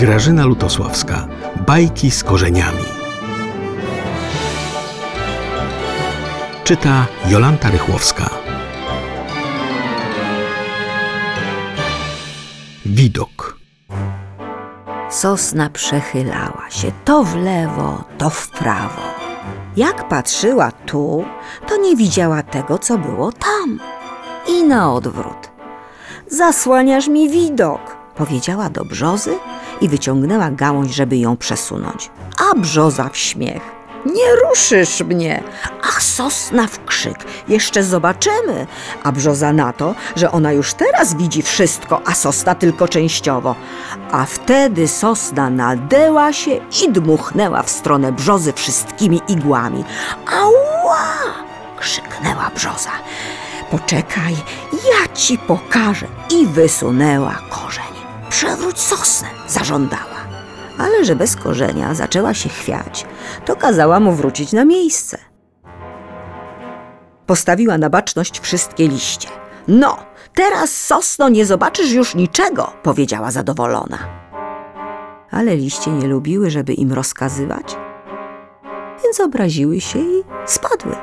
Grażyna Lutosławska. Bajki z korzeniami. Czyta Jolanta Rychłowska. Widok. Sosna przechylała się to w lewo, to w prawo. Jak patrzyła tu, to nie widziała tego, co było tam. I na odwrót. Zasłaniasz mi widok, powiedziała do brzozy i wyciągnęła gałąź, żeby ją przesunąć. A brzoza w śmiech. Nie ruszysz mnie, a sosna w krzyk. Jeszcze zobaczymy. A brzoza na to, że ona już teraz widzi wszystko, a sosna tylko częściowo. A wtedy sosna nadęła się i dmuchnęła w stronę brzozy wszystkimi igłami. Ała! Krzyknęła brzoza. Poczekaj, ja ci pokażę. I wysunęła korzeń. Przewróć sosnę, zażądała. Ale że bez korzenia zaczęła się chwiać, to kazała mu wrócić na miejsce. Postawiła na baczność wszystkie liście. No, teraz, sosno, nie zobaczysz już niczego, powiedziała zadowolona. Ale liście nie lubiły, żeby im rozkazywać, więc obraziły się i spadły.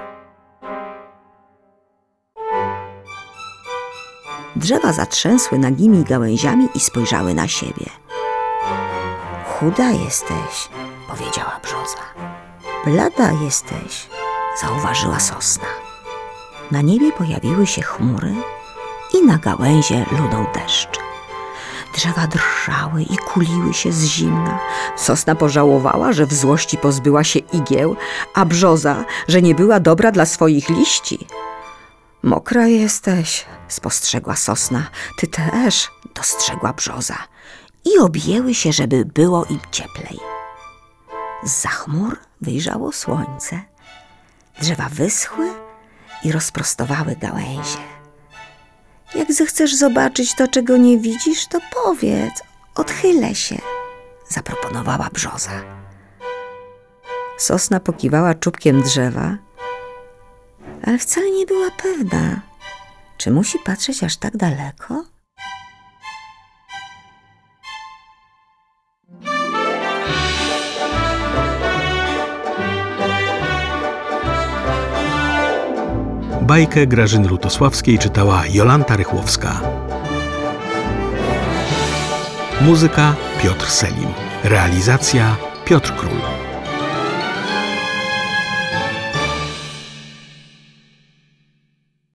Drzewa zatrzęsły nagimi gałęziami i spojrzały na siebie. Chuda jesteś, powiedziała brzoza. Blada jesteś, zauważyła sosna. Na niebie pojawiły się chmury i na gałęzie lunął deszcz. Drzewa drżały i kuliły się z zimna. Sosna pożałowała, że w złości pozbyła się igieł, a brzoza, że nie była dobra dla swoich liści. Mokra jesteś, spostrzegła sosna. Ty też, dostrzegła brzoza. I objęły się, żeby było im cieplej. Zza chmur wyjrzało słońce. Drzewa wyschły i rozprostowały gałęzie. Jak zechcesz zobaczyć to, czego nie widzisz, to powiedz, odchylę się, zaproponowała brzoza. Sosna pokiwała czubkiem drzewa, ale wcale nie była pewna, czy musi patrzeć aż tak daleko. Bajkę Grażyny Lutosławskiej czytała Jolanta Rychłowska. Muzyka Piotr Selim. Realizacja Piotr Król.